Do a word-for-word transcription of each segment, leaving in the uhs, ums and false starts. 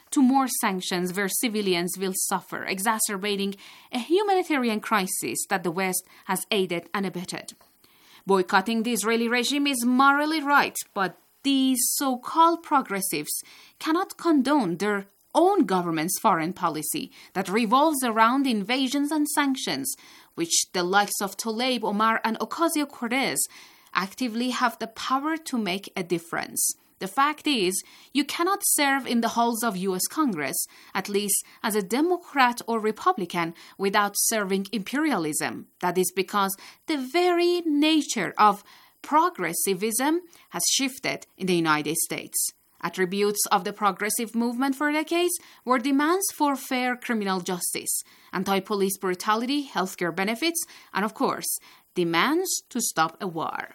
to more sanctions where civilians will suffer, exacerbating a humanitarian crisis that the West has aided and abetted. Boycotting the Israeli regime is morally right, but these so-called progressives cannot condone their own government's foreign policy that revolves around invasions and sanctions, which the likes of Tlaib, Omar, and Ocasio-Cortez actively have the power to make a difference. The fact is, you cannot serve in the halls of U S Congress, at least as a Democrat or Republican, without serving imperialism. That is because the very nature of progressivism has shifted in the United States. Attributes of the progressive movement for decades were demands for fair criminal justice, anti-police brutality, healthcare benefits, and of course, demands to stop a war.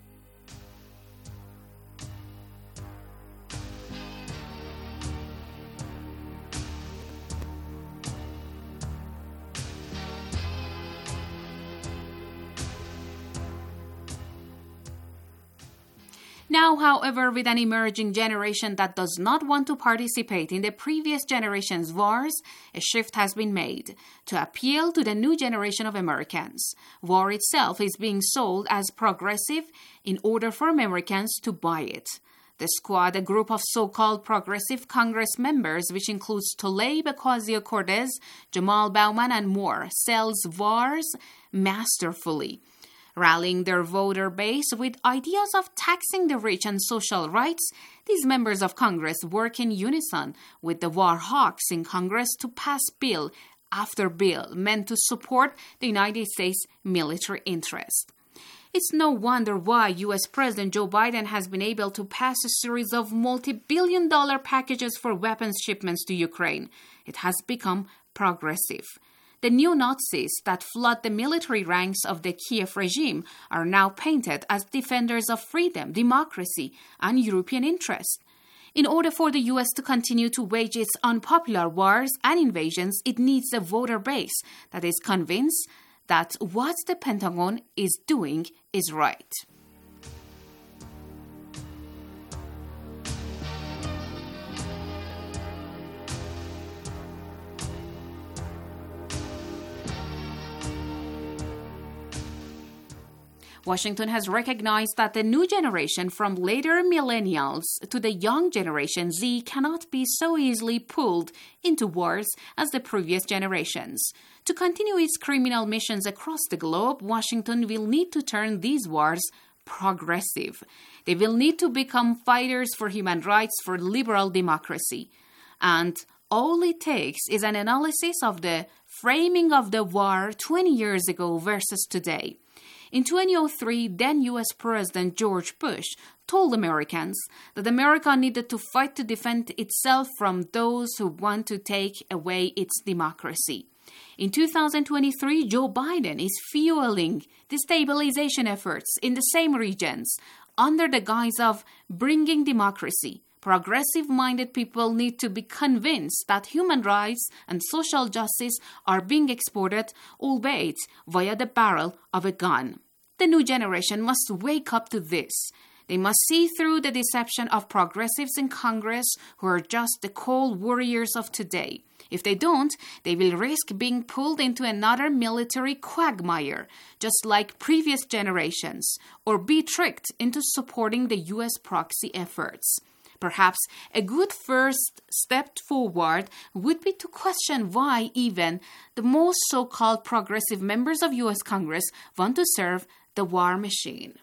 Now, however, with an emerging generation that does not want to participate in the previous generation's wars, a shift has been made to appeal to the new generation of Americans. War itself is being sold as progressive in order for Americans to buy it. The Squad, a group of so-called progressive Congress members, which includes Tlaib, Ocasio-Cortez, Jamal Bowman, and more, sells wars masterfully, rallying their voter base with ideas of taxing the rich and social rights. These members of Congress work in unison with the war hawks in Congress to pass bill after bill meant to support the United States military interest. It's no wonder why U S President Joe Biden has been able to pass a series of multi-billion dollar packages for weapons shipments to Ukraine. It has become progressive. The neo-Nazis that flood the military ranks of the Kiev regime are now painted as defenders of freedom, democracy, and European interest. In order for the U S to continue to wage its unpopular wars and invasions, it needs a voter base that is convinced that what the Pentagon is doing is right. Washington has recognized that the new generation, from later millennials to the young generation Z, cannot be so easily pulled into wars as the previous generations. To continue its criminal missions across the globe, Washington will need to turn these wars progressive. They will need to become fighters for human rights, for liberal democracy. And all it takes is an analysis of the framing of the war twenty years ago versus today. In two thousand three, then U S President George Bush told Americans that America needed to fight to defend itself from those who want to take away its democracy. In two thousand twenty-three, Joe Biden is fueling destabilization efforts in the same regions under the guise of bringing democracy. Progressive-minded people need to be convinced that human rights and social justice are being exported, albeit via the barrel of a gun. The new generation must wake up to this. They must see through the deception of progressives in Congress who are just the cold warriors of today. If they don't, they will risk being pulled into another military quagmire, just like previous generations, or be tricked into supporting the U S proxy efforts. Perhaps a good first step forward would be to question why even the most so-called progressive members of U S Congress want to serve the war machine.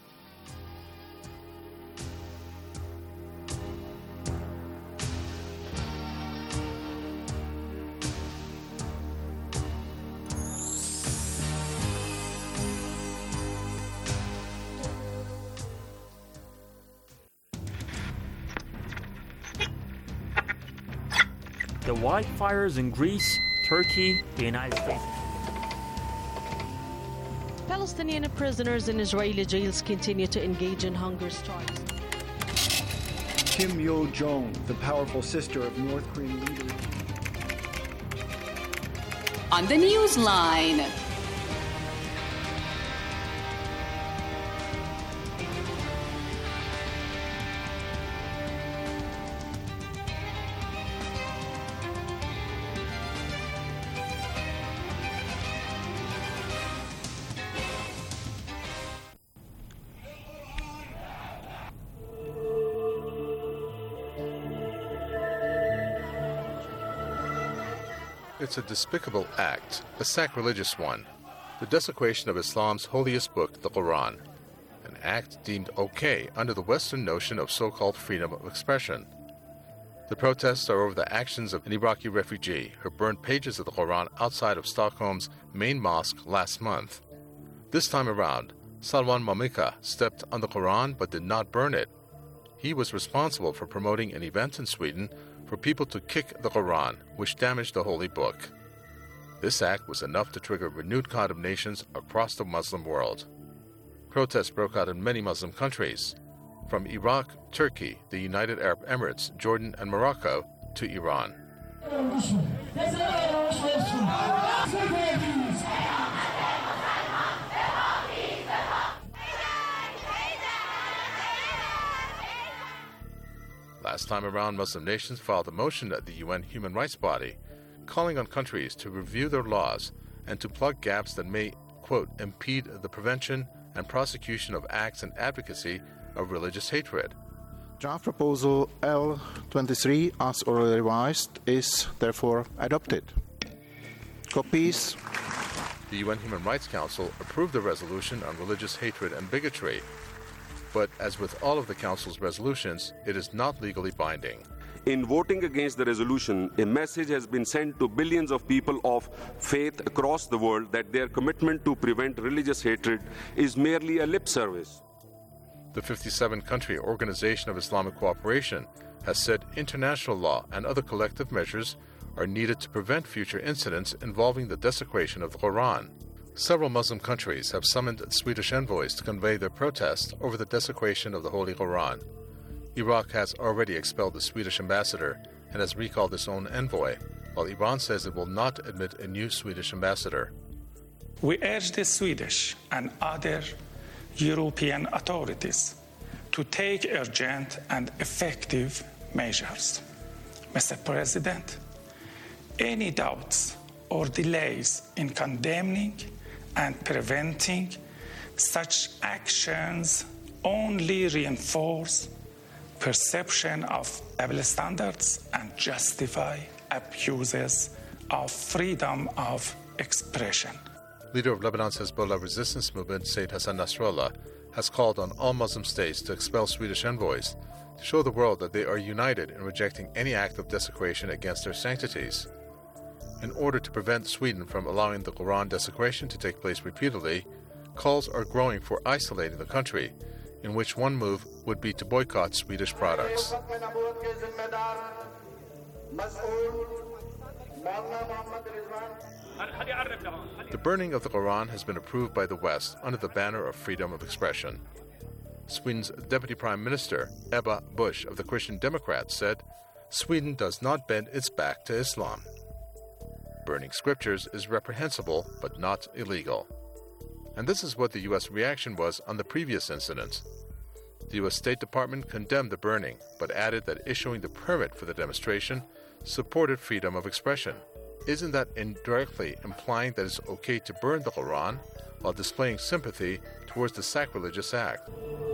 The wildfires in Greece, Turkey, the United States. Palestinian prisoners in Israeli jails continue to engage in hunger strikes. Kim Yo-jong, the powerful sister of North Korean leader. On the Newsline. It's a despicable act, a sacrilegious one, the desecration of Islam's holiest book, the Quran, an act deemed okay under the Western notion of so-called freedom of expression. The protests are over the actions of an Iraqi refugee who burned pages of the Quran outside of Stockholm's main mosque last month. This time around, Salwan Momika stepped on the Quran but did not burn it. He was responsible for promoting an event in Sweden for people to kick the Quran, which damaged the holy book. This act was enough to trigger renewed condemnations across the Muslim world. Protests broke out in many Muslim countries, from Iraq, Turkey, the United Arab Emirates, Jordan, and Morocco, to Iran. Last time around, Muslim nations filed a motion at the U N Human Rights Body, calling on countries to review their laws and to plug gaps that may, quote, impede the prevention and prosecution of acts and advocacy of religious hatred. Draft Proposal L twenty-three, as orally revised, is therefore adopted. Copies. The U N Human Rights Council approved the resolution on religious hatred and bigotry, but as with all of the Council's resolutions, it is not legally binding. In voting against the resolution, a message has been sent to billions of people of faith across the world that their commitment to prevent religious hatred is merely a lip service. The fifty-seven country Organization of Islamic Cooperation has said international law and other collective measures are needed to prevent future incidents involving the desecration of the Quran. Several Muslim countries have summoned Swedish envoys to convey their protest over the desecration of the Holy Quran. Iraq has already expelled the Swedish ambassador and has recalled its own envoy, while Iran says it will not admit a new Swedish ambassador. We urge the Swedish and other European authorities to take urgent and effective measures. Mister President, any doubts or delays in condemning and preventing such actions only reinforce perception of double standards and justify abuses of freedom of expression. Leader of Lebanon's Hezbollah resistance movement, Sayyid Hassan Nasrallah, has called on all Muslim states to expel Swedish envoys to show the world that they are united in rejecting any act of desecration against their sanctities. In order to prevent Sweden from allowing the Quran desecration to take place repeatedly, calls are growing for isolating the country, in which one move would be to boycott Swedish products. The burning of the Quran has been approved by the West under the banner of freedom of expression. Sweden's Deputy Prime Minister, Ebba Busch of the Christian Democrats, said, "Sweden does not bend its back to Islam. Burning scriptures is reprehensible but not illegal." And this is what the U S reaction was on the previous incident. The U S State Department condemned the burning, but added that issuing the permit for the demonstration supported freedom of expression. Isn't that indirectly implying that it's okay to burn the Quran while displaying sympathy towards the sacrilegious act?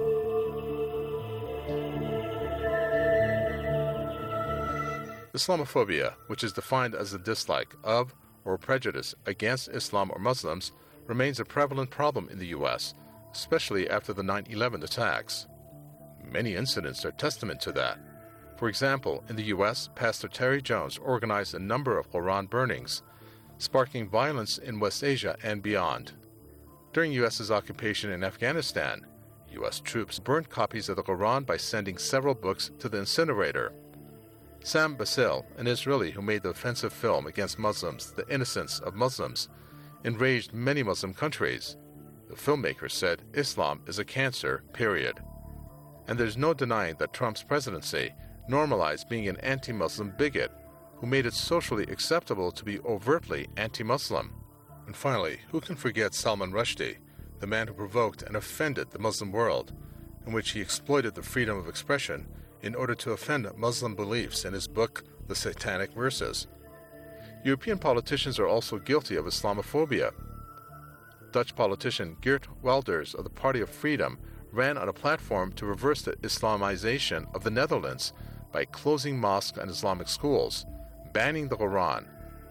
Islamophobia, which is defined as a dislike of or prejudice against Islam or Muslims, remains a prevalent problem in the U S, especially after the nine eleven attacks. Many incidents are testament to that. For example, in the U S, Pastor Terry Jones organized a number of Quran burnings, sparking violence in West Asia and beyond. During U S's occupation in Afghanistan, U S troops burned copies of the Quran by sending several books to the incinerator. Sam Basil, an Israeli who made the offensive film against Muslims, The Innocence of Muslims, enraged many Muslim countries. The filmmaker said Islam is a cancer, period. And there's no denying that Trump's presidency normalized being an anti-Muslim bigot who made it socially acceptable to be overtly anti-Muslim. And finally, who can forget Salman Rushdie, the man who provoked and offended the Muslim world, in which he exploited the freedom of expression in order to offend Muslim beliefs in his book, The Satanic Verses. European politicians are also guilty of Islamophobia. Dutch politician Geert Wilders of the Party of Freedom ran on a platform to reverse the Islamization of the Netherlands by closing mosques and Islamic schools, banning the Quran,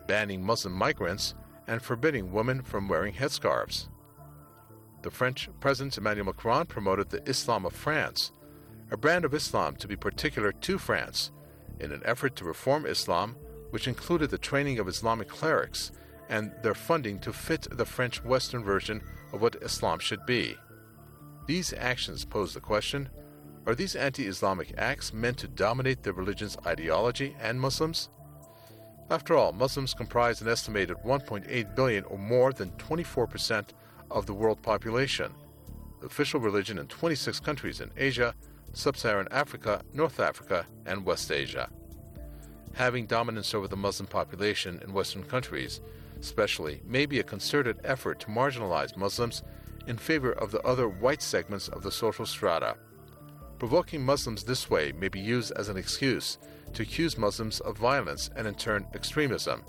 banning Muslim migrants, and forbidding women from wearing headscarves. The French President Emmanuel Macron promoted the Islam of France, a brand of Islam to be particular to France, in an effort to reform Islam, which included the training of Islamic clerics and their funding to fit the French Western version of what Islam should be. These actions pose the question, are these anti-Islamic acts meant to dominate the religion's ideology and Muslims? After all, Muslims comprise an estimated one point eight billion, or more than twenty-four percent of the world population, the official religion in twenty-six countries in Asia, Sub-Saharan Africa, North Africa, and West Asia. Having dominance over the Muslim population in Western countries, especially, may be a concerted effort to marginalize Muslims in favor of the other white segments of the social strata. Provoking Muslims this way may be used as an excuse to accuse Muslims of violence and, in turn, extremism.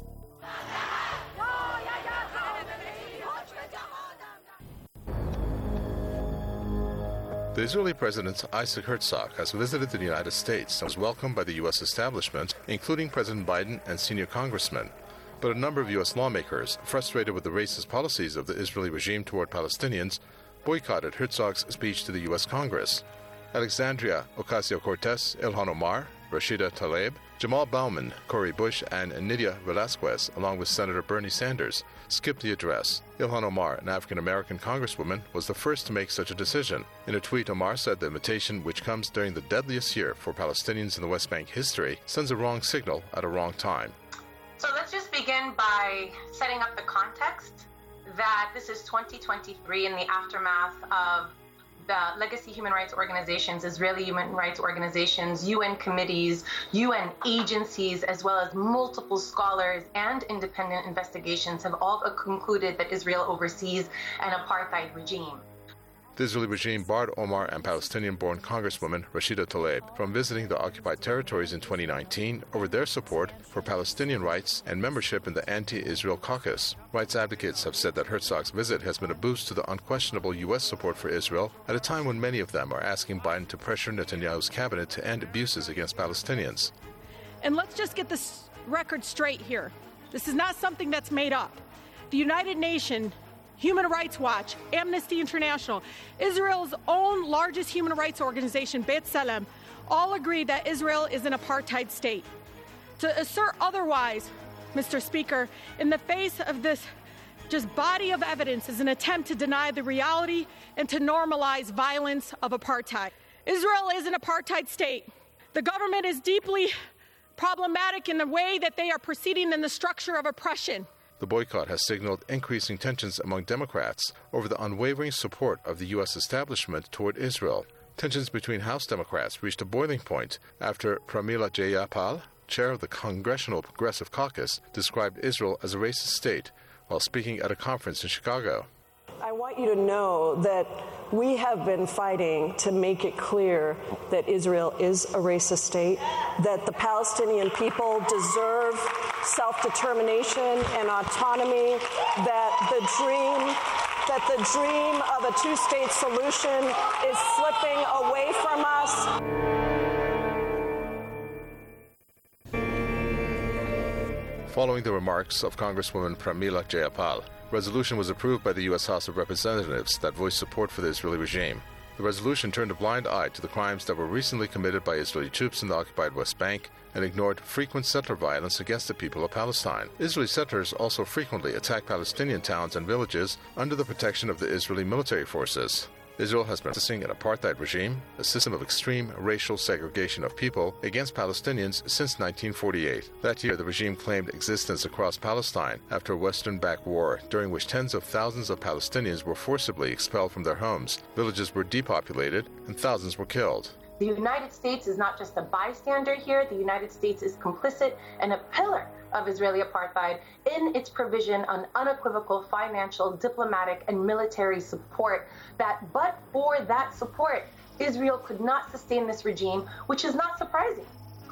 The Israeli President Isaac Herzog has visited the United States and was welcomed by the U S establishment, including President Biden and senior congressmen. But a number of U S lawmakers, frustrated with the racist policies of the Israeli regime toward Palestinians, boycotted Herzog's speech to the U S Congress. Alexandria Ocasio-Cortez, Ilhan Omar, Rashida Tlaib, Jamal Bowman, Cori Bush, and Nydia Velázquez, along with Senator Bernie Sanders, skipped the address. Ilhan Omar, an African-American congresswoman, was the first to make such a decision. In a tweet, Omar said the invitation, which comes during the deadliest year for Palestinians in the West Bank history, sends a wrong signal at a wrong time. So let's just begin by setting up the context that this is twenty twenty-three in the aftermath of the legacy human rights organizations, Israeli human rights organizations, U N committees, U N agencies, as well as multiple scholars and independent investigations have all concluded that Israel oversees an apartheid regime. The Israeli regime barred Omar and Palestinian-born Congresswoman Rashida Tlaib from visiting the occupied territories in twenty nineteen over their support for Palestinian rights and membership in the anti-Israel caucus. Rights advocates have said that Herzog's visit has been a boost to the unquestionable U S support for Israel at a time when many of them are asking Biden to pressure Netanyahu's cabinet to end abuses against Palestinians. And let's just get this record straight here. This is not something that's made up. The United Nations, Human Rights Watch, Amnesty International, Israel's own largest human rights organization, B'Tselem, all agree that Israel is an apartheid state. To assert otherwise, Mister Speaker, in the face of this just body of evidence is an attempt to deny the reality and to normalize violence of apartheid. Israel is an apartheid state. The government is deeply problematic in the way that they are proceeding in the structure of oppression. The boycott has signaled increasing tensions among Democrats over the unwavering support of the U S establishment toward Israel. Tensions between House Democrats reached a boiling point after Pramila Jayapal, chair of the Congressional Progressive Caucus, described Israel as a racist state while speaking at a conference in Chicago. I want you to know that we have been fighting to make it clear that Israel is a racist state, that the Palestinian people deserve self-determination and autonomy, that the dream that the dream of a two-state solution is slipping away from us. Following the remarks of Congresswoman Pramila Jayapal, a resolution was approved by the U S House of Representatives that voiced support for the Israeli regime. The resolution turned a blind eye to the crimes that were recently committed by Israeli troops in the occupied West Bank and ignored frequent settler violence against the people of Palestine. Israeli settlers also frequently attack Palestinian towns and villages under the protection of the Israeli military forces. Israel has been practicing an apartheid regime, a system of extreme racial segregation of people against Palestinians since nineteen forty-eight. That year, the regime claimed existence across Palestine after a Western-backed war, during which tens of thousands of Palestinians were forcibly expelled from their homes, villages were depopulated, and thousands were killed. The United States is not just a bystander here. The United States is complicit and a pillar of Israeli apartheid in its provision on unequivocal financial, diplomatic, and military support that, but for that support, Israel could not sustain this regime, which is not surprising.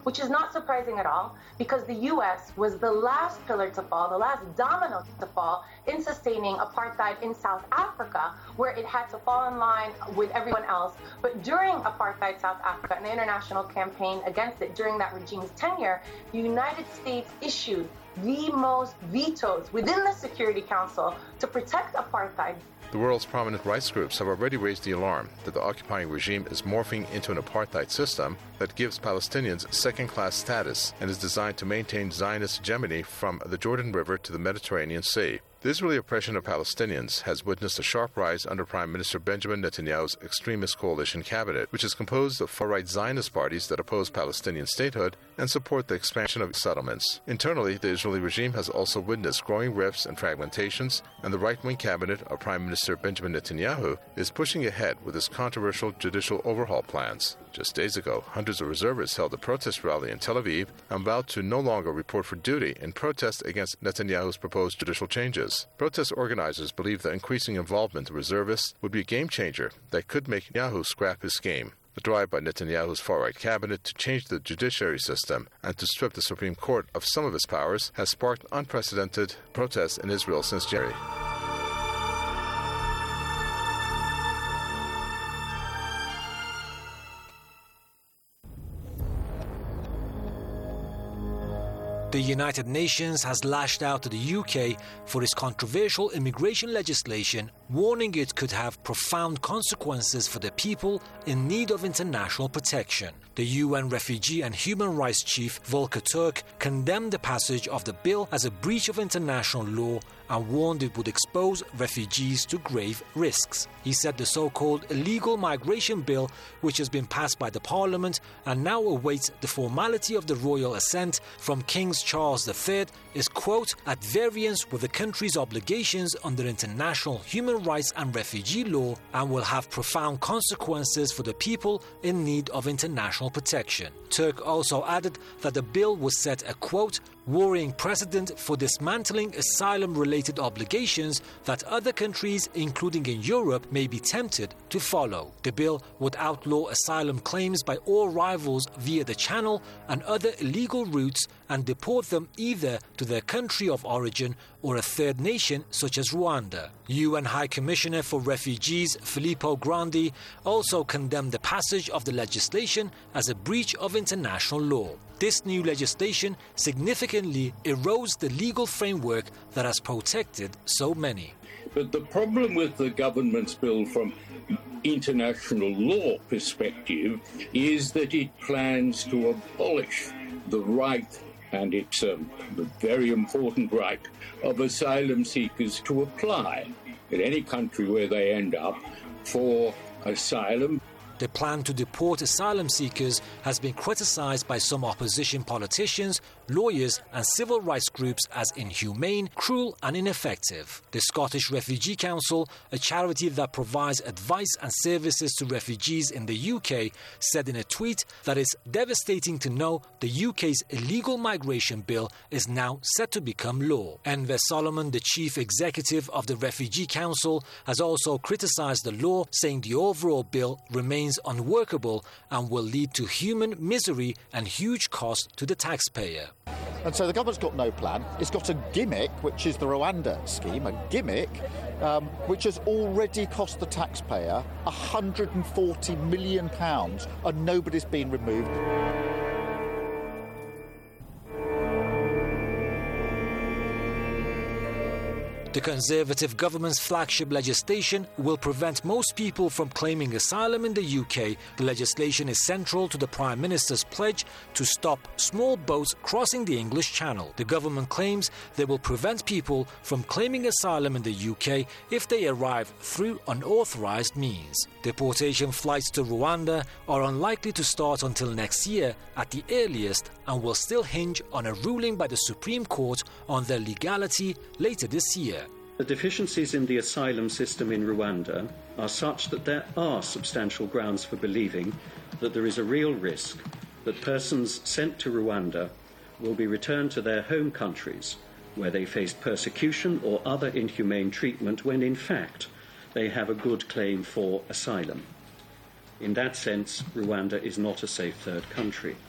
which is not surprising at all because the U S was the last pillar to fall, the last domino to fall in sustaining apartheid in South Africa, where it had to fall in line with everyone else. But during apartheid South Africa and the international campaign against it during that regime's tenure, the United States issued the most vetoes within the Security Council to protect apartheid. The world's prominent rights groups have already raised the alarm that the occupying regime is morphing into an apartheid system that gives Palestinians second-class status and is designed to maintain Zionist hegemony from the Jordan River to the Mediterranean Sea. The Israeli oppression of Palestinians has witnessed a sharp rise under Prime Minister Benjamin Netanyahu's extremist coalition cabinet, which is composed of far-right Zionist parties that oppose Palestinian statehood and support the expansion of settlements. Internally, the Israeli regime has also witnessed growing rifts and fragmentations, and the right-wing cabinet of Prime Minister Benjamin Netanyahu is pushing ahead with its controversial judicial overhaul plans. Just days ago, hundreds of reservists held a protest rally in Tel Aviv and vowed to no longer report for duty in protest against Netanyahu's proposed judicial changes. Protest organizers believe the increasing involvement of reservists would be a game-changer that could make Netanyahu scrap his game. The drive by Netanyahu's far-right cabinet to change the judiciary system and to strip the Supreme Court of some of its powers has sparked unprecedented protests in Israel since January. The United Nations has lashed out to the U K for its controversial immigration legislation, warning it could have profound consequences for the people in need of international protection. The U N Refugee and Human Rights Chief Volker Turk condemned the passage of the bill as a breach of international law and warned it would expose refugees to grave risks. He said the so-called illegal migration bill, which has been passed by the Parliament and now awaits the formality of the royal assent from King Charles the Third, is, quote, at variance with the country's obligations under international human rights and refugee law and will have profound consequences for the people in need of international protection. Turk also added that the bill would set a, quote, worrying precedent for dismantling asylum-related obligations that other countries, including in Europe, may be tempted to follow. The bill would outlaw asylum claims by all rivals via the Channel and other illegal routes and deport them either to their country of origin or a third nation such as Rwanda. U N High Commissioner for Refugees Filippo Grandi also condemned the passage of the legislation as a breach of international law. This new legislation significantly erodes the legal framework that has protected so many. But the problem with the government's bill from international law perspective is that it plans to abolish the right, and it's a very important right, of asylum seekers to apply in any country where they end up for asylum. The plan to deport asylum seekers has been criticised by some opposition politicians, lawyers and civil rights groups as inhumane, cruel and ineffective. The Scottish Refugee Council, a charity that provides advice and services to refugees in the U K, said in a tweet that it's devastating to know the U K's illegal migration bill is now set to become law. Enver Solomon, the chief executive of the Refugee Council, has also criticised the law, saying the overall bill remains unworkable and will lead to human misery and huge cost to the taxpayer. And so the government's got no plan. It's got a gimmick, which is the Rwanda scheme, a gimmick um, which has already cost the taxpayer one hundred forty million pounds and nobody's been removed. The Conservative government's flagship legislation will prevent most people from claiming asylum in the U K. The legislation is central to the Prime Minister's pledge to stop small boats crossing the English Channel. The government claims they will prevent people from claiming asylum in the U K if they arrive through unauthorised means. Deportation flights to Rwanda are unlikely to start until next year at the earliest and will still hinge on a ruling by the Supreme Court on their legality later this year. The deficiencies in the asylum system in Rwanda are such that there are substantial grounds for believing that there is a real risk that persons sent to Rwanda will be returned to their home countries where they face persecution or other inhumane treatment when in fact they have a good claim for asylum. In that sense, Rwanda is not a safe third country.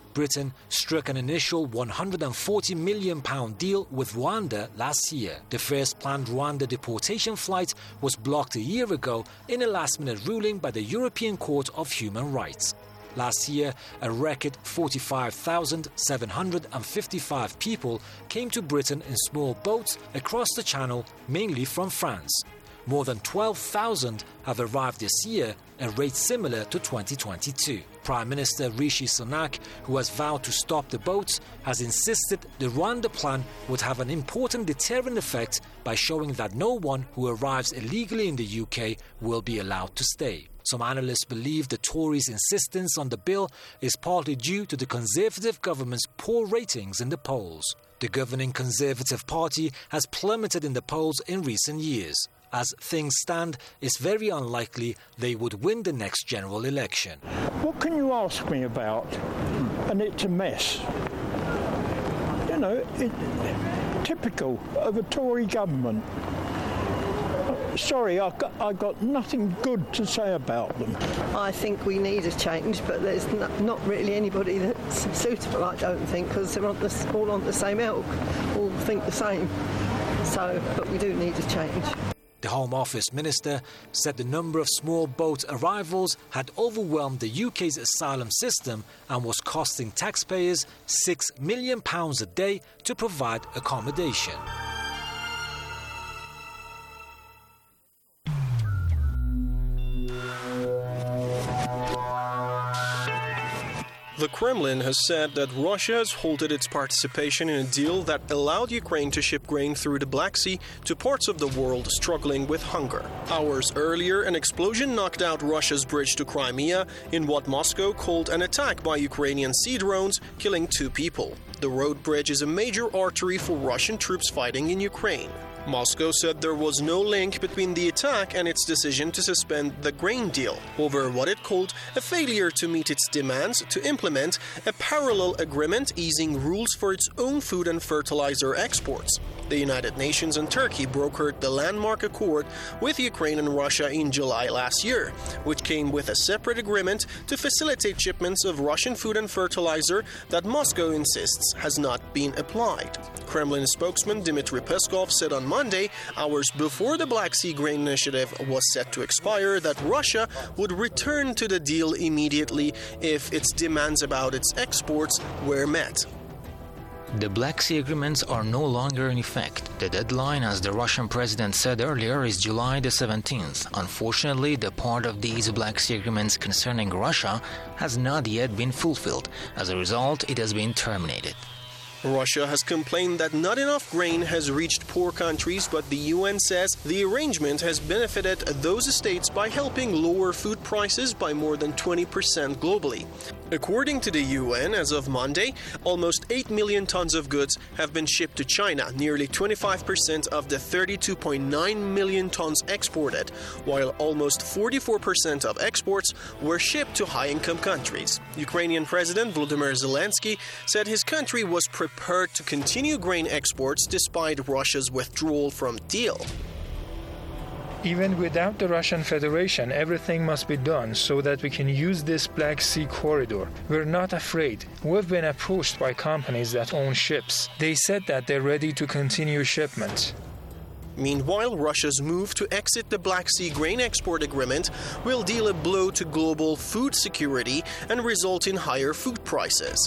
Britain struck an initial one hundred forty million pounds deal with Rwanda last year. The first planned Rwanda deportation flight was blocked a year ago in a last-minute ruling by the European Court of Human Rights. Last year, a record forty-five thousand seven hundred fifty-five people came to Britain in small boats across the Channel, mainly from France. More than twelve thousand have arrived this year, a rate similar to twenty twenty-two. Prime Minister Rishi Sunak, who has vowed to stop the boats, has insisted the Rwanda plan would have an important deterrent effect by showing that no one who arrives illegally in the U K will be allowed to stay. Some analysts believe the Tories' insistence on the bill is partly due to the Conservative government's poor ratings in the polls. The governing Conservative Party has plummeted in the polls in recent years. As things stand, it's very unlikely they would win the next general election. What can you ask me about? And it's a mess. You know, it, typical of a Tory government. Sorry, I've got, I've got nothing good to say about them. I think we need a change, but there's not, not really anybody that's suitable, I don't think, because they're on the, all on the same ilk, all think the same. So, but we do need a change. The Home Office Minister said the number of small boat arrivals had overwhelmed the U K's asylum system and was costing taxpayers six million pounds a day to provide accommodation. The Kremlin has said that Russia has halted its participation in a deal that allowed Ukraine to ship grain through the Black Sea to parts of the world struggling with hunger. Hours earlier, an explosion knocked out Russia's bridge to Crimea in what Moscow called an attack by Ukrainian sea drones, killing two people. The road bridge is a major artery for Russian troops fighting in Ukraine. Moscow said there was no link between the attack and its decision to suspend the grain deal over what it called a failure to meet its demands to implement a parallel agreement easing rules for its own food and fertilizer exports. The United Nations and Turkey brokered the landmark accord with Ukraine and Russia in July last year, which came with a separate agreement to facilitate shipments of Russian food and fertilizer that Moscow insists has not been applied. Kremlin spokesman Dmitry Peskov said on Monday, hours before the Black Sea Grain Initiative was set to expire, that Russia would return to the deal immediately if its demands about its exports were met. The Black Sea agreements are no longer in effect. The deadline, as the Russian president said earlier, is July the seventeenth. Unfortunately, the part of these Black Sea agreements concerning Russia has not yet been fulfilled. As a result, it has been terminated. Russia has complained that not enough grain has reached poor countries, but the U N says the arrangement has benefited those states by helping lower food prices by more than twenty percent globally. According to the U N, as of Monday, almost eight million tons of goods have been shipped to China, nearly twenty-five percent of the thirty-two point nine million tons exported, while almost forty-four percent of exports were shipped to high-income countries. Ukrainian President Volodymyr Zelensky said his country was prepared to continue grain exports despite Russia's withdrawal from the deal. Even without the Russian Federation, everything must be done so that we can use this Black Sea corridor. We're not afraid. We've been approached by companies that own ships. They said that they're ready to continue shipments. Meanwhile, Russia's move to exit the Black Sea grain export agreement will deal a blow to global food security and result in higher food prices.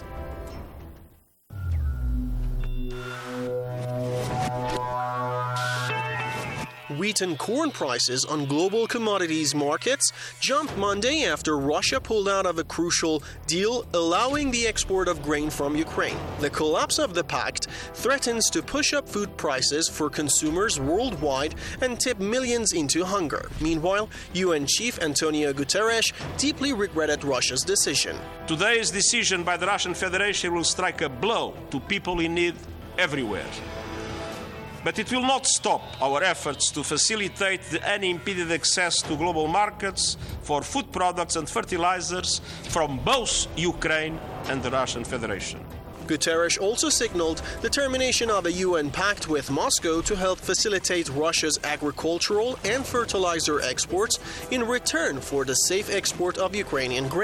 Wheat and corn prices on global commodities markets jumped Monday after Russia pulled out of a crucial deal allowing the export of grain from Ukraine. The collapse of the pact threatens to push up food prices for consumers worldwide and tip millions into hunger. Meanwhile, U N Chief Antonio Guterres deeply regretted Russia's decision. Today's decision by the Russian Federation will strike a blow to people in need everywhere. But it will not stop our efforts to facilitate the unimpeded access to global markets for food products and fertilizers from both Ukraine and the Russian Federation. Guterres also signaled the termination of a U N pact with Moscow to help facilitate Russia's agricultural and fertilizer exports in return for the safe export of Ukrainian grain.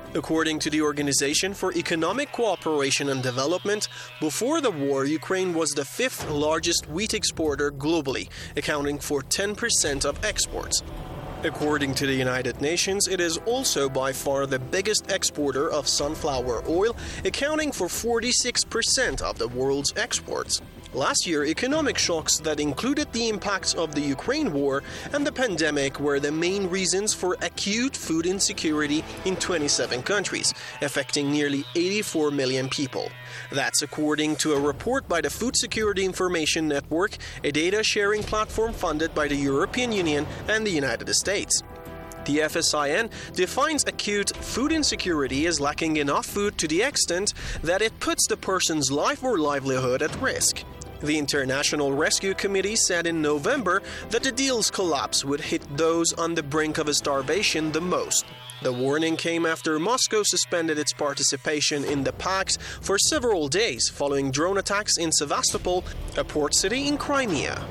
According to the Organization for Economic Cooperation and Development, before the war, Ukraine was the fifth largest wheat exporter globally, accounting for ten percent of exports. According to the United Nations, it is also by far the biggest exporter of sunflower oil, accounting for forty-six percent of the world's exports. Last year, economic shocks that included the impacts of the Ukraine war and the pandemic were the main reasons for acute food insecurity in twenty-seven countries, affecting nearly eighty-four million people. That's according to a report by the Food Security Information Network, a data-sharing platform funded by the European Union and the United States. The F S I N defines acute food insecurity as lacking enough food to the extent that it puts the person's life or livelihood at risk. The International Rescue Committee said in November that the deal's collapse would hit those on the brink of starvation the most. The warning came after Moscow suspended its participation in the pacts for several days following drone attacks in Sevastopol, a port city in Crimea.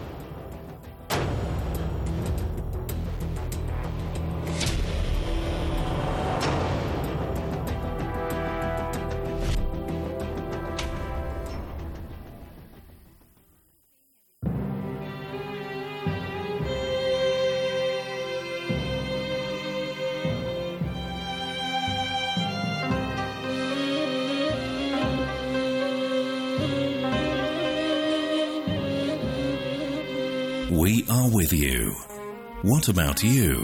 We are with you. What about you?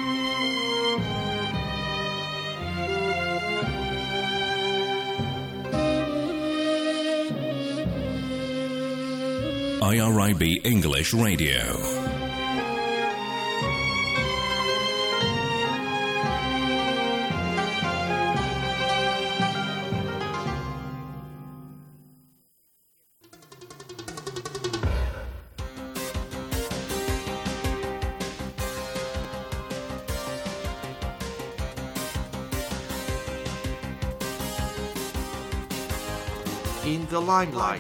I R I B English Radio. In the limelight.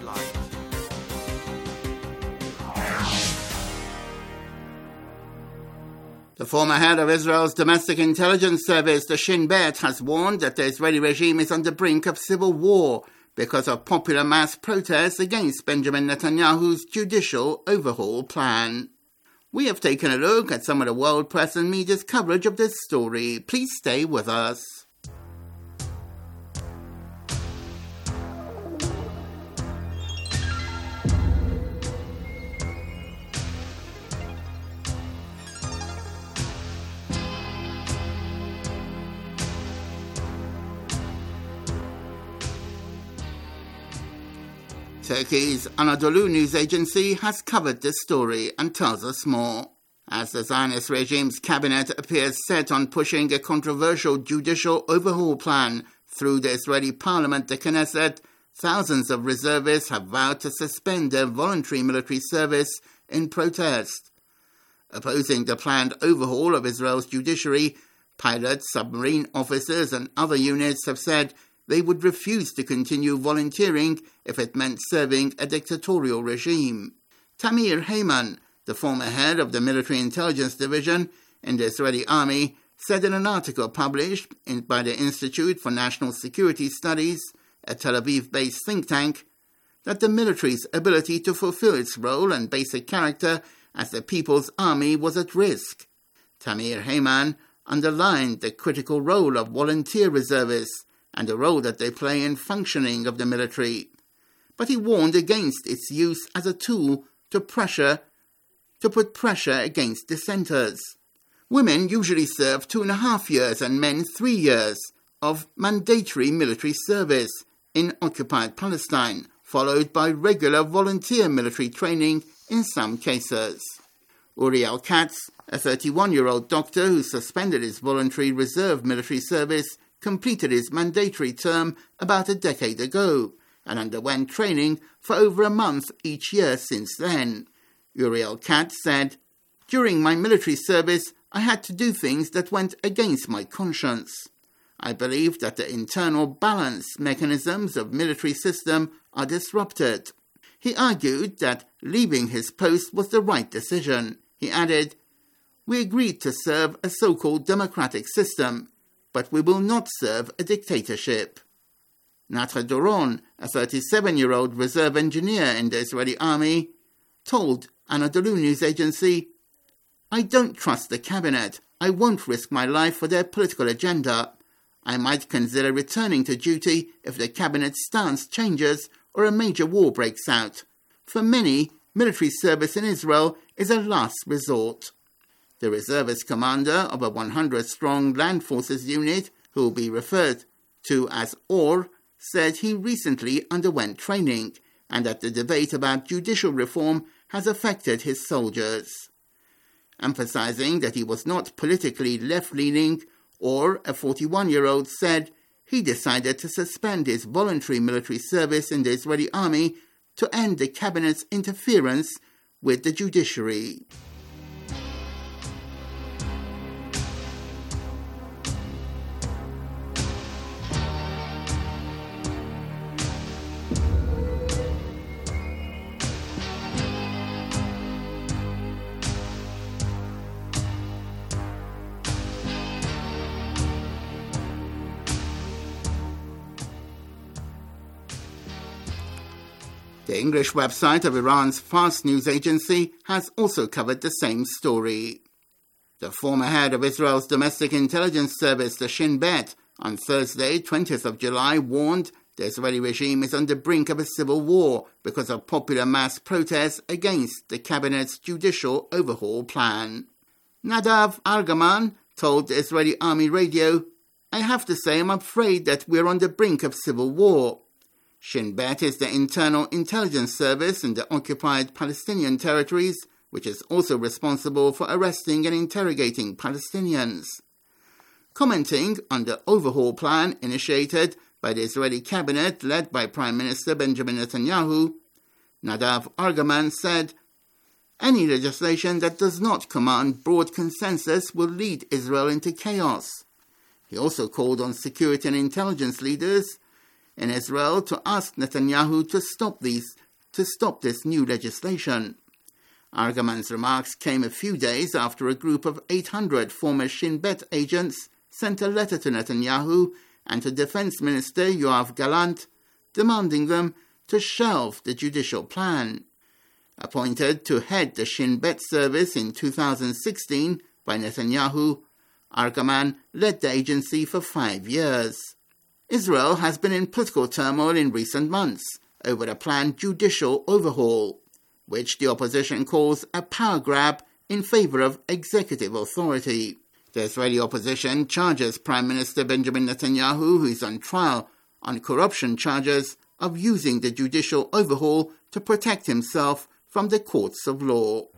The former head of Israel's domestic intelligence service, the Shin Bet, has warned that the Israeli regime is on the brink of civil war because of popular mass protests against Benjamin Netanyahu's judicial overhaul plan. We have taken a look at some of the world press and media's coverage of this story. Please stay with us. Turkey's Anadolu news agency has covered this story and tells us more. As the Zionist regime's cabinet appears set on pushing a controversial judicial overhaul plan through the Israeli parliament, the Knesset, thousands of reservists have vowed to suspend their voluntary military service in protest. Opposing the planned overhaul of Israel's judiciary, pilots, submarine officers and other units have said they would refuse to continue volunteering if it meant serving a dictatorial regime. Tamir Heyman, the former head of the Military Intelligence Division in the Israeli Army, said in an article published in, by the Institute for National Security Studies, a Tel Aviv-based think tank, that the military's ability to fulfill its role and basic character as the People's Army was at risk. Tamir Heyman underlined the critical role of volunteer reservists and the role that they play in functioning of the military. But he warned against its use as a tool to pressure, to put pressure against dissenters. Women usually serve two and a half years and men three years of mandatory military service in occupied Palestine, followed by regular volunteer military training in some cases. Uriel Katz, a thirty-one-year-old doctor who suspended his voluntary reserve military service, completed his mandatory term about a decade ago and underwent training for over a month each year since then. Uriel Katz said, "During my military service, I had to do things that went against my conscience. I believe that the internal balance mechanisms of military system are disrupted." He argued that leaving his post was the right decision. He added, "We agreed to serve a so-called democratic system, but we will not serve a dictatorship. Natra Doron, a thirty-seven-year-old reserve engineer in the Israeli army, told Anadolu News Agency, "I don't trust the cabinet. I won't risk my life for their political agenda. I might consider returning to duty if the cabinet's stance changes or a major war breaks out. For many, military service in Israel is a last resort." The reservist commander of a one hundred strong land forces unit, who will be referred to as Or, said he recently underwent training and that the debate about judicial reform has affected his soldiers. Emphasizing that he was not politically left-leaning, Or, a forty-one-year-old, said he decided to suspend his voluntary military service in the Israeli army to end the cabinet's interference with the judiciary. The English website of Iran's Fars news agency has also covered the same story. The former head of Israel's domestic intelligence service, the Shin Bet, on Thursday, twentieth of July, warned the Israeli regime is on the brink of a civil war because of popular mass protests against the cabinet's judicial overhaul plan. Nadav Argaman told the Israeli army radio, "I have to say I'm afraid that we're on the brink of civil war." Shin Bet is the internal intelligence service in the occupied Palestinian territories, which is also responsible for arresting and interrogating Palestinians. Commenting on the overhaul plan initiated by the Israeli cabinet led by Prime Minister Benjamin Netanyahu, Nadav Argaman said, "Any legislation that does not command broad consensus will lead Israel into chaos." He also called on security and intelligence leaders in Israel to ask Netanyahu to stop these, to stop this new legislation. Argaman's remarks came a few days after a group of eight hundred former Shin Bet agents sent a letter to Netanyahu and to Defense Minister Yoav Gallant, demanding them to shelve the judicial plan. Appointed to head the Shin Bet service in two thousand sixteen by Netanyahu, Argaman led the agency for five years. Israel has been in political turmoil in recent months over a planned judicial overhaul, which the opposition calls a power grab in favor of executive authority. The Israeli opposition charges Prime Minister Benjamin Netanyahu, who is on trial on corruption charges, of using the judicial overhaul to protect himself from the courts of law.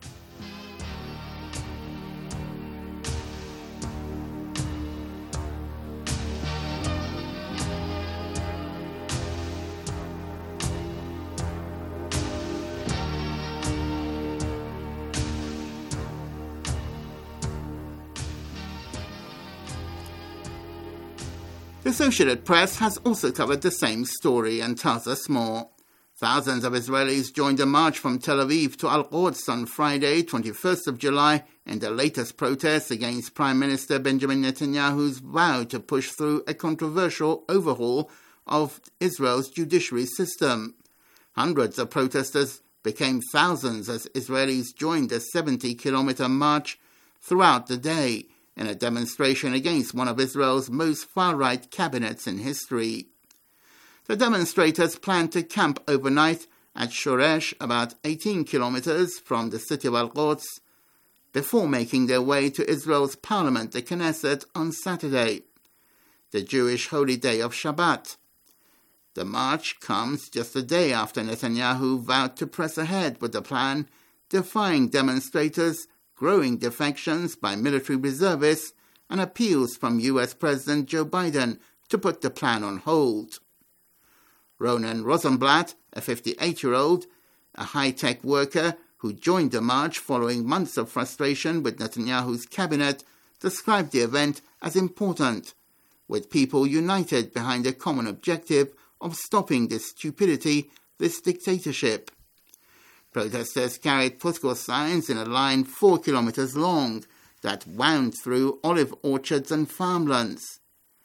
The Associated Press has also covered the same story and tells us more. Thousands of Israelis joined a march from Tel Aviv to Al-Quds on Friday, twenty-first of July, in the latest protests against Prime Minister Benjamin Netanyahu's vow to push through a controversial overhaul of Israel's judiciary system. Hundreds of protesters became thousands as Israelis joined the seventy-kilometer march throughout the day, in a demonstration against one of Israel's most far-right cabinets in history. The demonstrators planned to camp overnight at Shoresh, about eighteen kilometers from the city of Al-Quds, before making their way to Israel's parliament, the Knesset, on Saturday, the Jewish holy day of Shabbat. The march comes just a day after Netanyahu vowed to press ahead with the plan, defying demonstrators, growing defections by military reservists, and appeals from U S President Joe Biden to put the plan on hold. Ronen Rosenblatt, a fifty-eight-year-old, a high-tech worker who joined the march following months of frustration with Netanyahu's cabinet, described the event as important, with people united behind a common objective of stopping this stupidity, this dictatorship. Protesters carried political signs in a line four kilometers long that wound through olive orchards and farmlands.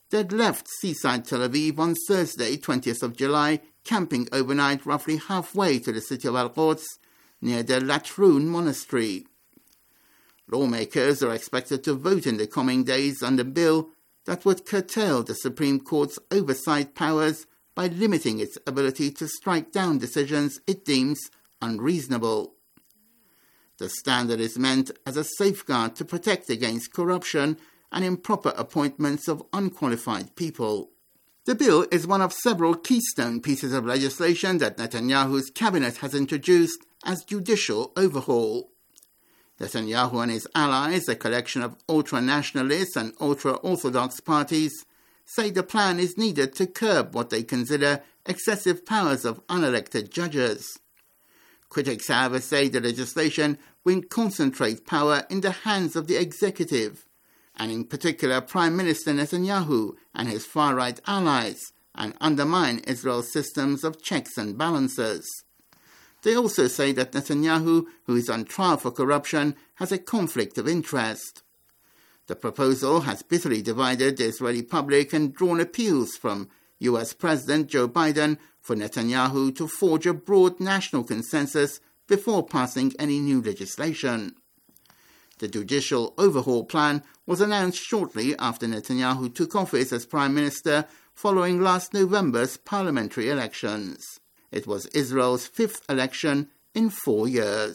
They'd left seaside Tel Aviv on Thursday, twentieth of July, camping overnight roughly halfway to the city of Al-Quds, near the Latrun monastery. Lawmakers are expected to vote in the coming days on the bill that would curtail the Supreme Court's oversight powers by limiting its ability to strike down decisions it deems unreasonable. The standard is meant as a safeguard to protect against corruption and improper appointments of unqualified people. The bill is one of several keystone pieces of legislation that Netanyahu's cabinet has introduced as judicial overhaul. Netanyahu and his allies, a collection of ultra-nationalist and ultra-orthodox parties, say the plan is needed to curb what they consider excessive powers of unelected judges. Critics, however, say the legislation will concentrate power in the hands of the executive, and in particular Prime Minister Netanyahu and his far-right allies, and undermine Israel's systems of checks and balances. They also say that Netanyahu, who is on trial for corruption, has a conflict of interest. The proposal has bitterly divided the Israeli public and drawn appeals from U S President Joe Biden for Netanyahu to forge a broad national consensus before passing any new legislation. The judicial overhaul plan was announced shortly after Netanyahu took office as Prime Minister following last November's parliamentary elections. It was Israel's fifth election in four years.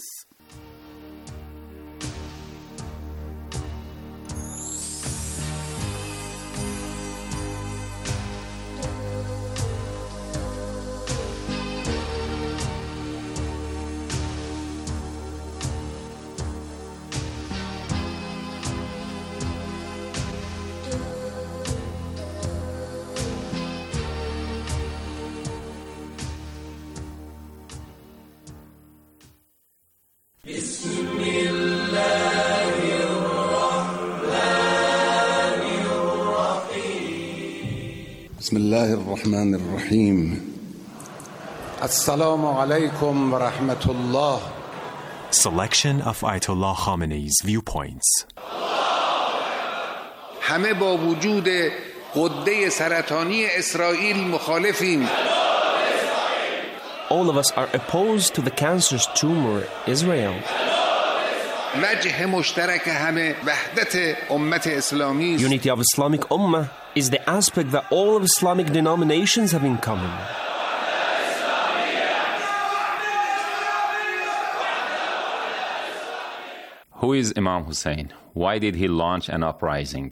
بسم الله الرحمن الرحيم السلام عليكم ورحمة الله. Selection of Ayatollah Khamenei's viewpoints. همه با وجود غده سرطانی اسرائیل مخالفیم. All of us are opposed to the cancerous tumor Israel. وجه مشترک همه وحدت امت اسلامی. Unity of Islamic Ummah is the aspect that all of Islamic denominations have in common. Who is Imam Hussein? Why did he launch an uprising?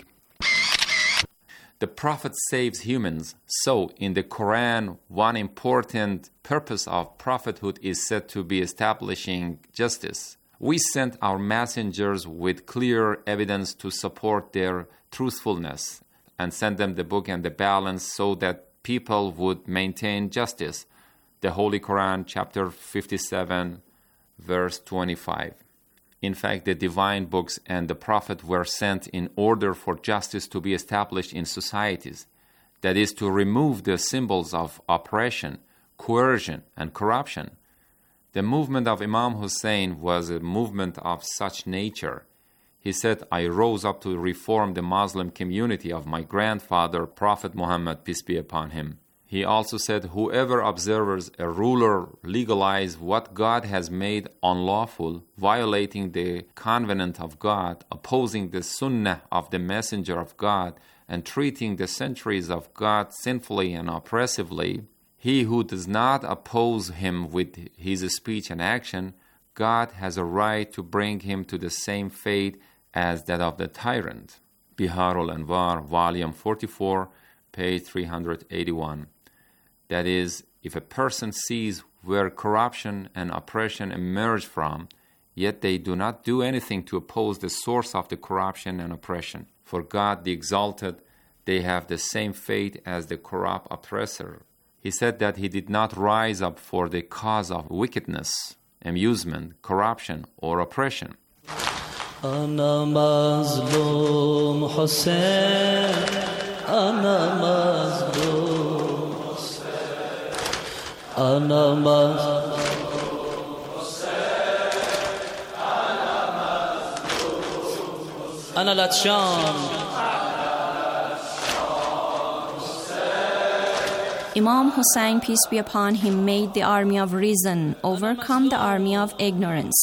The Prophet saves humans, so in the Quran, one important purpose of prophethood is said to be establishing justice. We sent our messengers with clear evidence to support their truthfulness and sent them the book and the balance so that people would maintain justice. The Holy Quran, chapter fifty-seven, verse twenty-five. In fact, the divine books and the Prophet were sent in order for justice to be established in societies. That is, to remove the symbols of oppression, coercion, and corruption. The movement of Imam Hussein was a movement of such nature. He said, I rose up to reform the Muslim community of my grandfather, Prophet Muhammad, peace be upon him. He also said, whoever observes a ruler legalize what God has made unlawful, violating the covenant of God, opposing the sunnah of the messenger of God, and treating the centuries of God sinfully and oppressively, he who does not oppose him with his speech and action, God has a right to bring him to the same fate as that of the tyrant. Biharul Anwar, volume forty-four, page three hundred eighty-one. That is, if a person sees where corruption and oppression emerge from, yet they do not do anything to oppose the source of the corruption and oppression. For God the Exalted, they have the same fate as the corrupt oppressor. He said that he did not rise up for the cause of wickedness, amusement, corruption, or oppression. Ana mazlum Hussein, ana mazlum Hussein, ana mazlum Hussein, ana mazlum Hussein, ana latshan. Imam Hussein, peace be upon him, made the army of reason overcome the army of ignorance.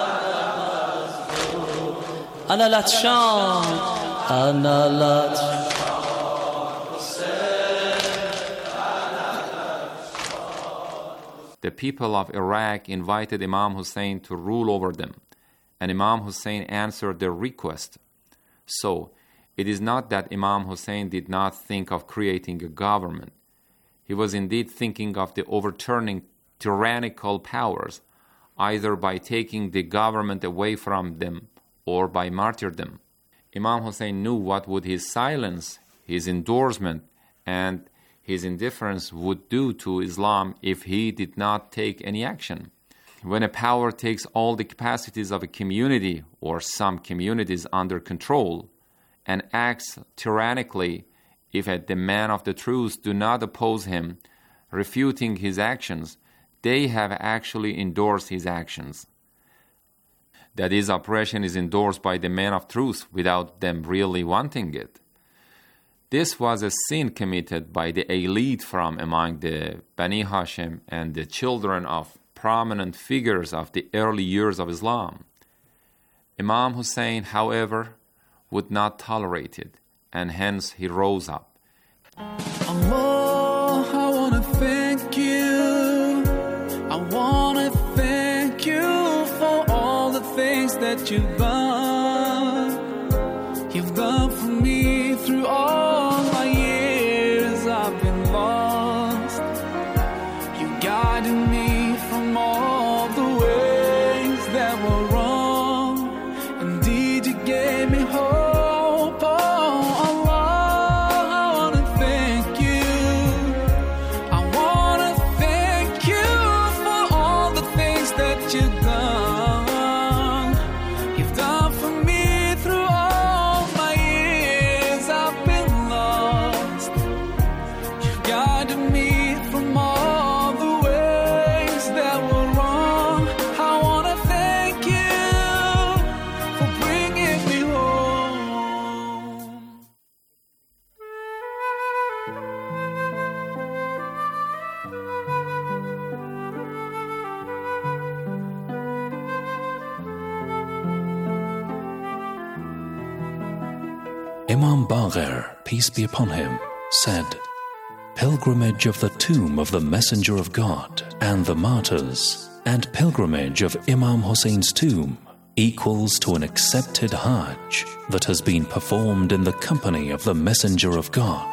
The people of Iraq invited Imam Hussein to rule over them, and Imam Hussein answered their request. So, it is not that Imam Hussein did not think of creating a government. He was indeed thinking of the overturning tyrannical powers, either by taking the government away from them or by martyrdom. Imam Hussein knew what would his silence, his endorsement, and his indifference would do to Islam if he did not take any action. When a power takes all the capacities of a community or some communities under control and acts tyrannically, if the men of the truth do not oppose him, refuting his actions, they have actually endorsed his actions. That his oppression is endorsed by the men of truth without them really wanting it. This was a sin committed by the elite from among the Bani Hashim and the children of prominent figures of the early years of Islam. Imam Hussein, however, would not tolerate it, and hence he rose up. Allah, I want to thank you. I want to thank you for all the things that you've done. You've done for me through all my years I've been lost. You guided me from all the ways that were wrong. Indeed, you gave me hope. Imam Baqir, peace be upon him, said, "Pilgrimage of the tomb of the Messenger of God and the martyrs, and pilgrimage of Imam Hussein's tomb equals to an accepted Hajj that has been performed in the company of the Messenger of God."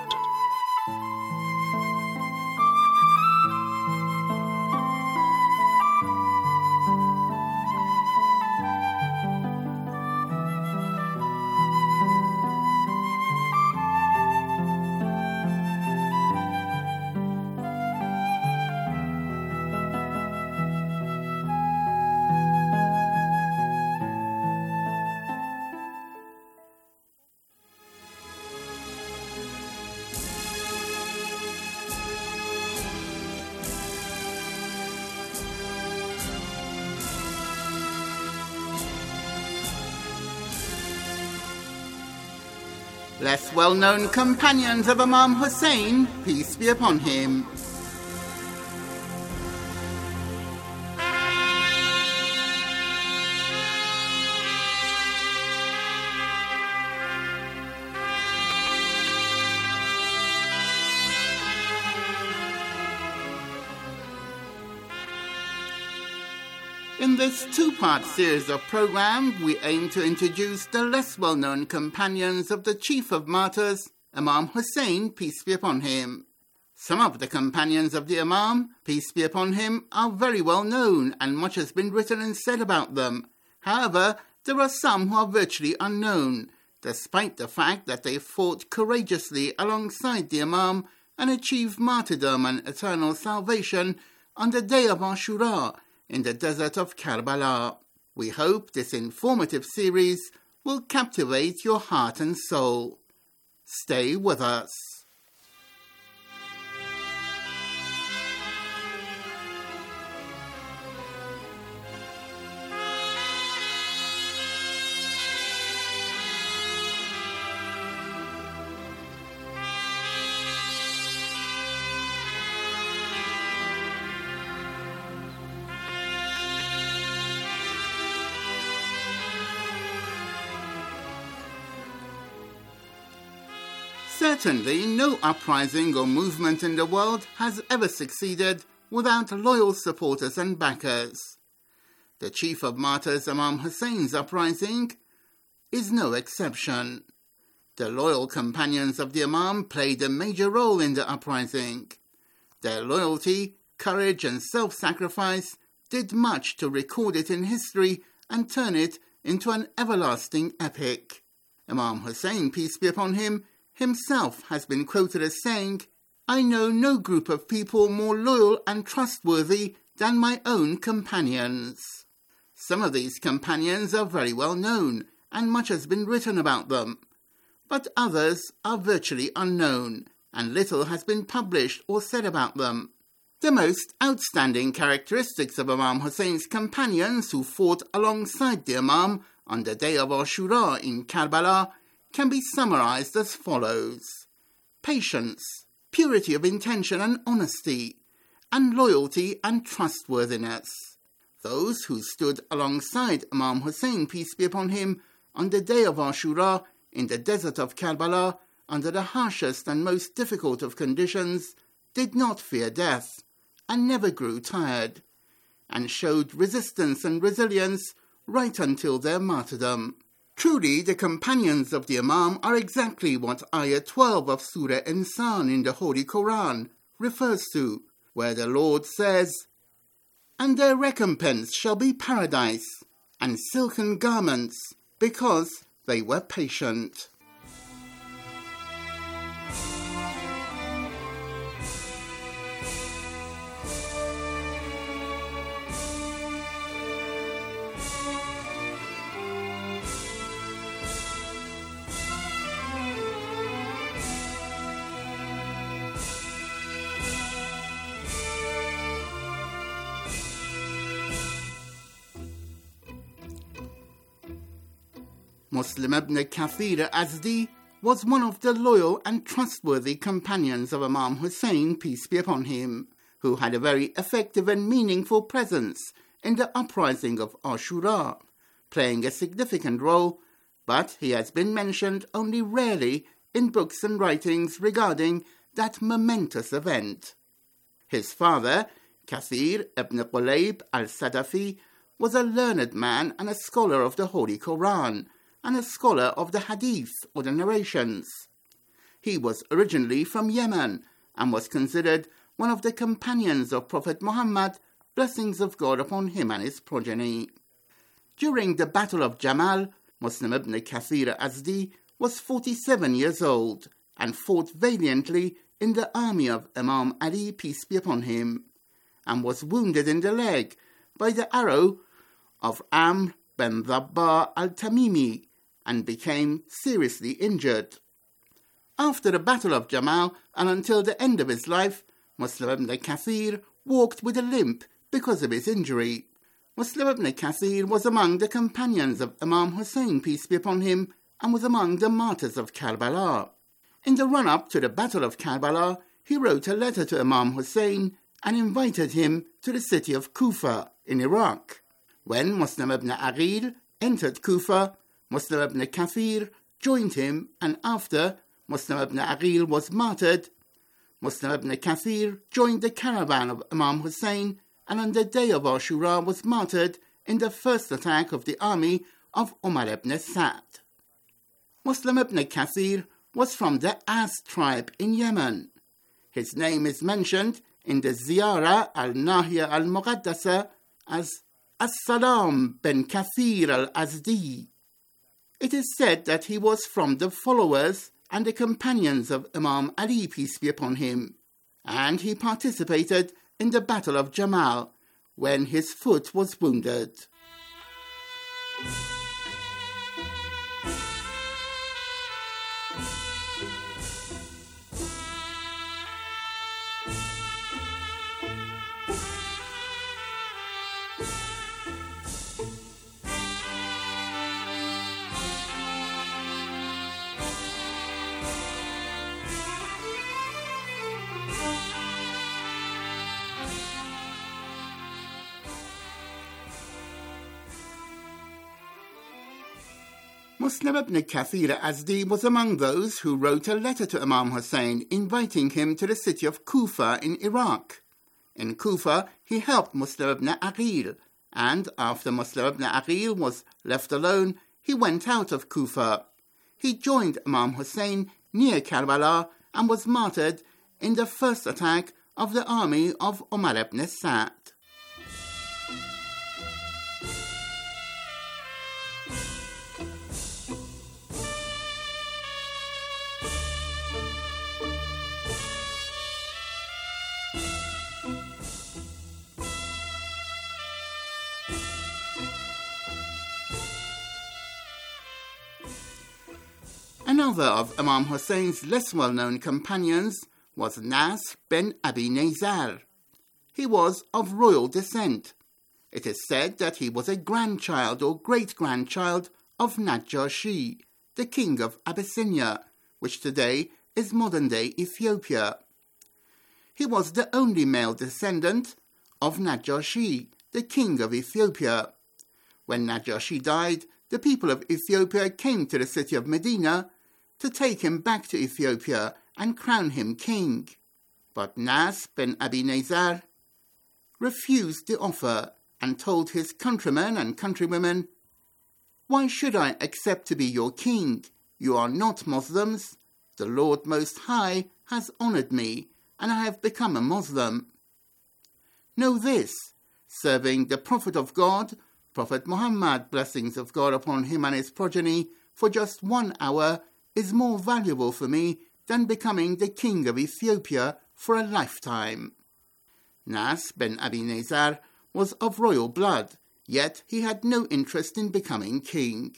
Less well-known companions of Imam Hussein, peace be upon him. In this two-part series of programs, we aim to introduce the less well-known companions of the Chief of Martyrs, Imam Hussein, peace be upon him. Some of the companions of the Imam, peace be upon him, are very well known and much has been written and said about them. However, there are some who are virtually unknown, despite the fact that they fought courageously alongside the Imam and achieved martyrdom and eternal salvation on the day of Ashura, in the desert of Karbala. We hope this informative series will captivate your heart and soul. Stay with us. Certainly, no uprising or movement in the world has ever succeeded without loyal supporters and backers. The chief of martyrs Imam Hussein's uprising is no exception. The loyal companions of the Imam played a major role in the uprising. Their loyalty, courage and self-sacrifice did much to record it in history and turn it into an everlasting epic. Imam Hussein, peace be upon him, himself has been quoted as saying, "I know no group of people more loyal and trustworthy than my own companions." Some of these companions are very well known, and much has been written about them. But others are virtually unknown, and little has been published or said about them. The most outstanding characteristics of Imam Hussein's companions who fought alongside the Imam on the day of Ashura in Karbala can be summarized as follows: patience, purity of intention and honesty, and loyalty and trustworthiness. Those who stood alongside Imam Hussein, peace be upon him, on the day of Ashura in the desert of Karbala, under the harshest and most difficult of conditions, did not fear death, and never grew tired, and showed resistance and resilience right until their martyrdom. Truly, the companions of the Imam are exactly what Ayah twelve of Surah Insan in the Holy Quran refers to, where the Lord says, "And their recompense shall be paradise, and silken garments, because they were patient." Muslim ibn Kathir Azdi was one of the loyal and trustworthy companions of Imam Hussein, peace be upon him, who had a very effective and meaningful presence in the uprising of Ashura, playing a significant role, but he has been mentioned only rarely in books and writings regarding that momentous event. His father, Kathir ibn Qulayb al-Sadafi, was a learned man and a scholar of the Holy Quran, and a scholar of the Hadith, or the narrations. He was originally from Yemen, and was considered one of the companions of Prophet Muhammad, blessings of God upon him and his progeny. During the Battle of Jamal, Muslim ibn Kathir Azdi was forty-seven years old, and fought valiantly in the army of Imam Ali, peace be upon him, and was wounded in the leg by the arrow of Amr ben Dhabba al-Tamimi, and became seriously injured. After the Battle of Jamal and until the end of his life, Muslim ibn Kathir walked with a limp because of his injury. Muslim ibn Kathir was among the companions of Imam Hussein, peace be upon him, and was among the martyrs of Karbala. In the run-up to the Battle of Karbala, he wrote a letter to Imam Hussein and invited him to the city of Kufa in Iraq. When Muslim ibn Aqil entered Kufa, Muslim ibn Kathir joined him, and after Muslim ibn Aqil was martyred, Muslim ibn Kathir joined the caravan of Imam Hussein, and on the day of Ashura was martyred in the first attack of the army of Umar ibn Sa'd. Muslim ibn Kathir was from the As tribe in Yemen. His name is mentioned in the Ziyara al-Nahiya al-Muqaddasa as As-Salam bin Kathir al-Azdi. It is said that he was from the followers and the companions of Imam Ali, peace be upon him, and he participated in the Battle of Jamal when his foot was wounded. Muslim ibn Kathir Azdi was among those who wrote a letter to Imam Hussein inviting him to the city of Kufa in Iraq. In Kufa, he helped Muslim ibn Aqil, and after Muslim ibn Aqil was left alone, he went out of Kufa. He joined Imam Hussein near Karbala and was martyred in the first attack of the army of Umar ibn Sa'd. Another of Imam Hussein's less well-known companions was Nasr bin Abi Nizar. He was of royal descent. It is said that he was a grandchild or great-grandchild of Najashi, the king of Abyssinia, which today is modern-day Ethiopia. He was the only male descendant of Najashi, the king of Ethiopia. When Najashi died, the people of Ethiopia came to the city of Medina to take him back to Ethiopia and crown him king. But Nasr bin Abi Nizar refused the offer and told his countrymen and countrywomen, "Why should I accept to be your king? You are not Muslims. The Lord Most High has honoured me, and I have become a Muslim. Know this, serving the Prophet of God, Prophet Muhammad, blessings of God upon him and his progeny, for just one hour is more valuable for me than becoming the king of Ethiopia for a lifetime." Nasr bin Abi Nizar was of royal blood, yet he had no interest in becoming king.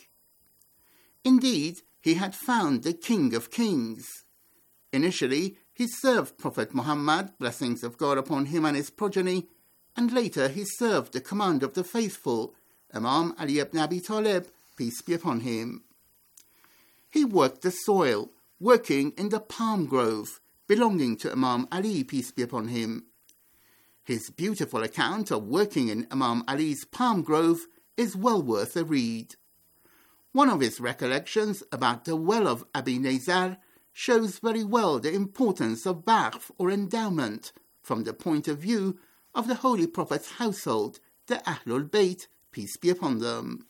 Indeed, he had found the King of Kings. Initially, he served Prophet Muhammad, blessings of God upon him and his progeny, and later he served the command of the faithful, Imam Ali ibn Abi Talib, peace be upon him. He worked the soil, working in the palm grove belonging to Imam Ali, peace be upon him. His beautiful account of working in Imam Ali's palm grove is well worth a read. One of his recollections about the well of Abi Nizar shows very well the importance of Ba'f or endowment from the point of view of the Holy Prophet's household, the Ahlul Bayt, peace be upon them.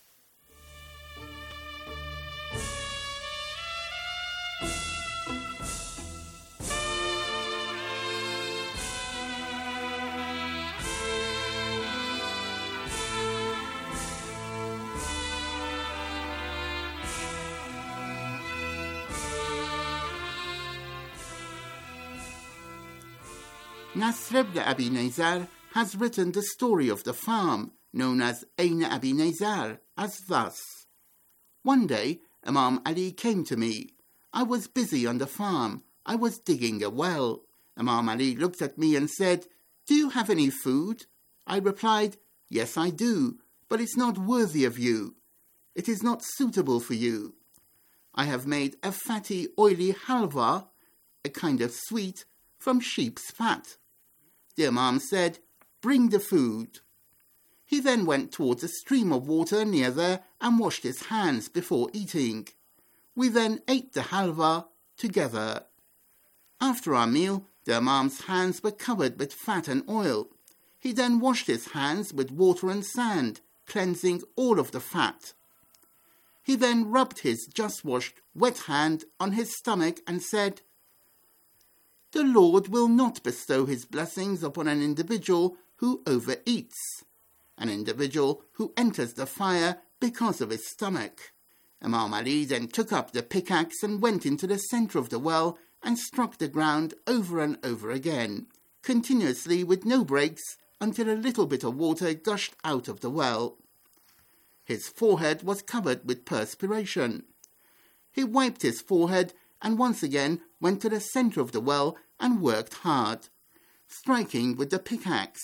Nasr ibn Abi Nizar has written the story of the farm, known as Ain Abi Nizar, as thus. One day, Imam Ali came to me. I was busy on the farm. I was digging a well. Imam Ali looked at me and said, "Do you have any food?" I replied, "Yes, I do, but it's not worthy of you. It is not suitable for you. I have made a fatty, oily halwa, a kind of sweet, from sheep's fat." The Imam said, "Bring the food." He then went towards a stream of water near there and washed his hands before eating. We then ate the halwa together. After our meal, the Imam's hands were covered with fat and oil. He then washed his hands with water and sand, cleansing all of the fat. He then rubbed his just-washed wet hand on his stomach and said, "The Lord will not bestow his blessings upon an individual who overeats, an individual who enters the fire because of his stomach." Imam Ali then took up the pickaxe and went into the centre of the well and struck the ground over and over again, continuously with no breaks until a little bit of water gushed out of the well. His forehead was covered with perspiration. He wiped his forehead and once again went to the centre of the well and worked hard, striking with the pickaxe.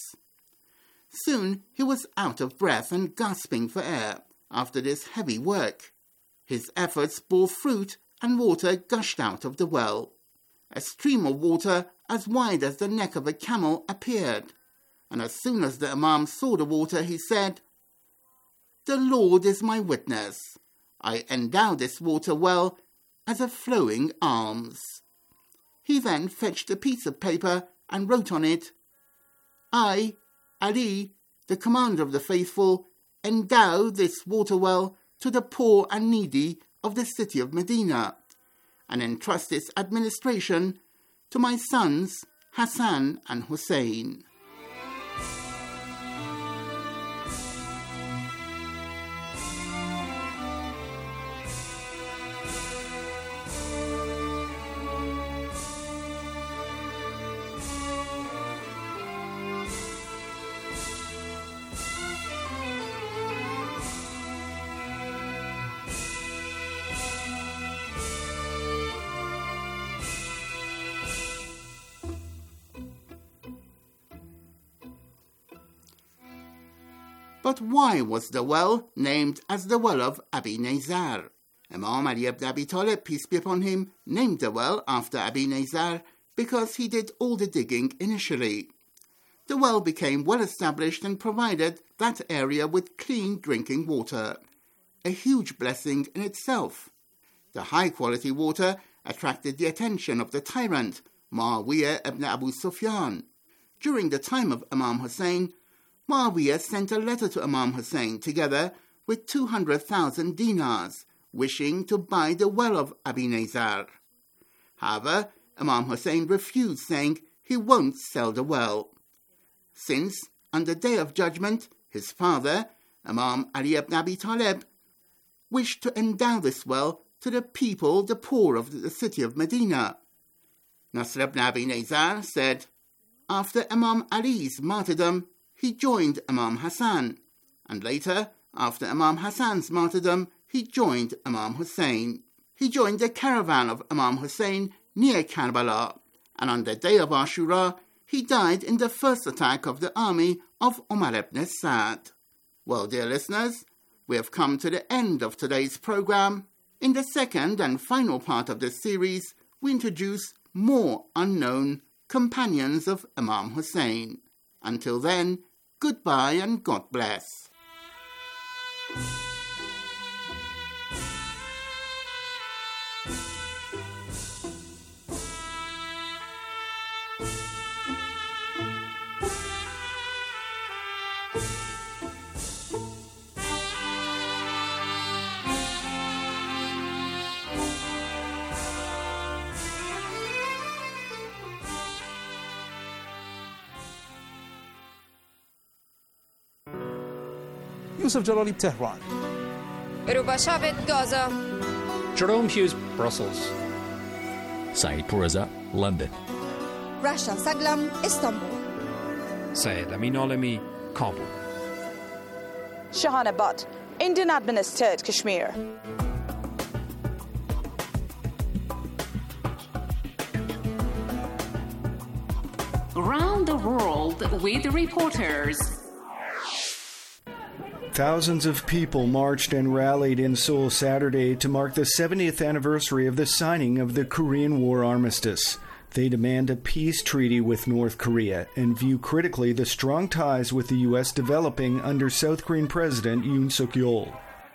Soon he was out of breath and gasping for air after this heavy work. His efforts bore fruit and water gushed out of the well. A stream of water as wide as the neck of a camel appeared, and as soon as the Imam saw the water, he said, "The Lord is my witness. I endow this water well as a flowing alms. He then fetched a piece of paper and wrote on it, I, Ali, the commander of the faithful, endow this water well to the poor and needy of the city of Medina, and entrust its administration to my sons Hassan and Hussein. But why was the well named as the well of Abi Nazar? Imam Ali ibn Abi Talib, peace be upon him, named the well after Abi Nazar because he did all the digging initially. The well became well established and provided that area with clean drinking water, a huge blessing in itself. The high-quality water attracted the attention of the tyrant, Muawiyah ibn Abu Sufyan. During the time of Imam Hussein, Muawiyah sent a letter to Imam Hussein together with two hundred thousand dinars, wishing to buy the well of Abi Nazar. However, Imam Hussein refused, saying he won't sell the well. Since, on the Day of Judgment, his father, Imam Ali ibn Abi Talib, wished to endow this well to the people, the poor of the city of Medina. Nasr ibn Abi Nazar said, after Imam Ali's martyrdom, he joined Imam Hassan, and later, after Imam Hassan's martyrdom, he joined Imam Hussein. He joined the caravan of Imam Hussein near Karbala, and on the day of Ashura, he died in the first attack of the army of Umar ibn Sa'd. Well, dear listeners, we have come to the end of today's program. In the second and final part of this series, we introduce more unknown companions of Imam Hussein. Until then, goodbye and God bless. Yusuf Jalali, Tehran. Ruba Shabit, Gaza. Jerome Hughes, Brussels. Saeed Pourreza, London. Rasha Saglam, Istanbul. Syed Amin Alami, Kabul. Shahana Butt, Indian administered Kashmir. Around the world with reporters. Thousands of people marched and rallied in Seoul Saturday to mark the seventieth anniversary of the signing of the Korean War armistice. They demand a peace treaty with North Korea and view critically the strong ties with the U S developing under South Korean President Yoon Suk-yeol.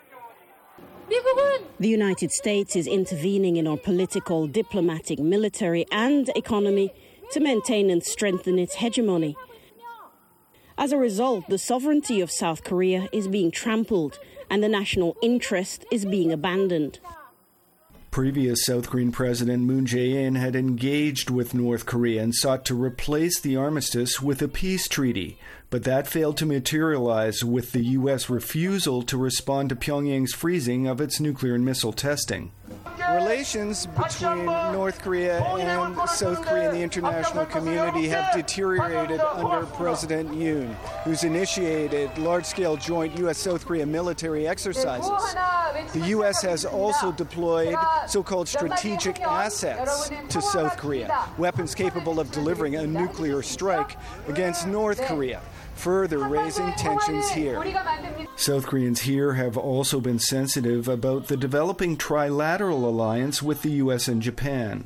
The United States is intervening in our political, diplomatic, military and economy to maintain and strengthen its hegemony. As a result, the sovereignty of South Korea is being trampled and the national interest is being abandoned. Previous South Korean President Moon Jae-in had engaged with North Korea and sought to replace the armistice with a peace treaty, but that failed to materialize with the U S refusal to respond to Pyongyang's freezing of its nuclear and missile testing. Relations between North Korea and South Korea and the international community have deteriorated under President Yoon, who's initiated large-scale joint U S-South Korea military exercises. The U S has also deployed so-called strategic assets to South Korea, weapons capable of delivering a nuclear strike against North Korea, further raising tensions here. South Koreans here have also been sensitive about the developing trilateral alliance with the U S and Japan.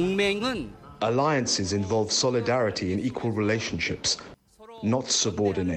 Alliances involve solidarity and equal relationships, not subordination.